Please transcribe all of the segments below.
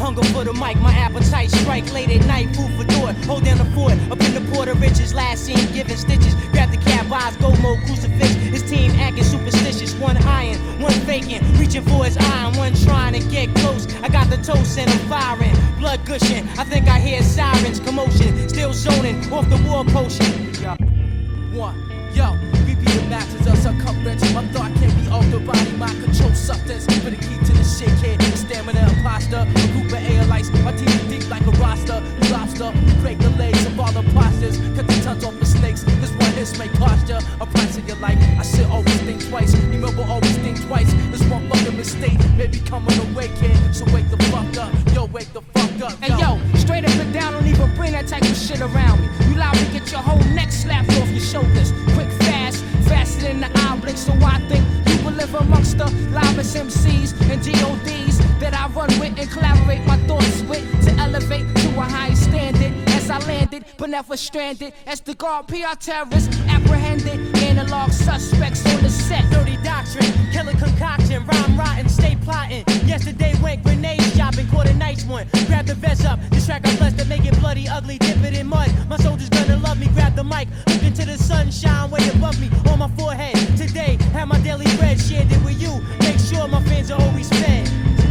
Hunger for the mic, my appetite strike late at night, food for thought. Hold down the fort, up in the port of riches. Last seen giving stitches. Grab the cap, eyes, go mode, crucifix. His team acting superstitious. One eyeing, one faking, reaching for his iron, one trying to get close. I got the toast and I'm firing, blood gushing. I think I hear sirens, commotion, still zoning off the war potion. Yo, one, yo, we be the masters of circumference. My thought can't be off the body, my control substance. For the key to the shit, kid, the stamina imposter. A group of airlights, my team is deep like a roster. You lobster, break the legs of all the postures. Cut the tongues off the snakes, this one hits make posture. A price of your life, I should always think twice. Remember, always think twice. This one fucking mistake, maybe coming away, kid. So wake the fuck up, yo, wake the fuck up. Hey yo, straight up and down, don't even bring that type of shit around me. You liable to get your whole neck slapped off your shoulders. Quick, fast, faster than the eye blink. So I think you will live amongst the livest MCs and GODs that I run with and collaborate my thoughts with to elevate to a higher standard. As I landed, but never stranded. As the guard PR terrorists apprehended, analog suspects on the set. Dirty doctrine, killer concoction, rhyme rotten, stay plotting. Yesterday went grenade shopping, caught a nice one. Grab the vest up, this track I blessed to make it bloody ugly, dip it in mud. My soldiers gonna love me, grab the mic, look into the sunshine way above me, on my forehead. Today, have my daily bread, shared it with you. Make sure my fans are always fed.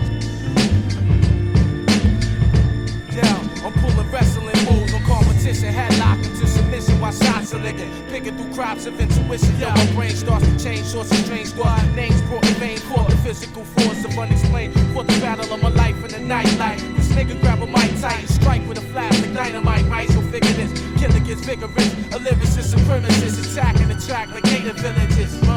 Yeah, I'm pulling wrestling moves on competition, headlock into submission while shots are licking. Picking through crops of intuition, yo, my brain starts to change, sorts of strange squad. Names brought in vain, caught the physical force of unexplained. For the battle of my life in the nightlight. This nigga grab a mic tight and strike with a flash like dynamite, right? So figure this, killer gets vigorous. A lyricist, supremacist, attacking the track like native villages.